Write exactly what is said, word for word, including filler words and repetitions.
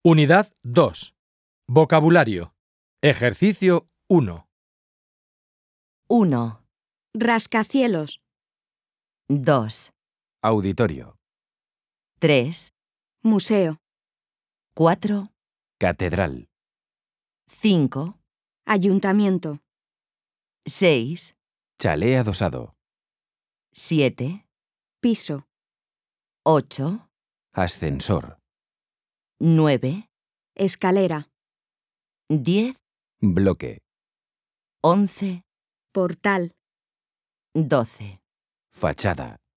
Unidad dos. Vocabulario. Ejercicio uno. uno, Rascacielos. dos, Auditorio. tres, Museo. cuatro, Catedral. cinco, Ayuntamiento. seis, Chalet adosado. siete, Piso. ocho, Ascensor. nueve, Escalera. diez, Bloque. once, Portal. doce. Fachada.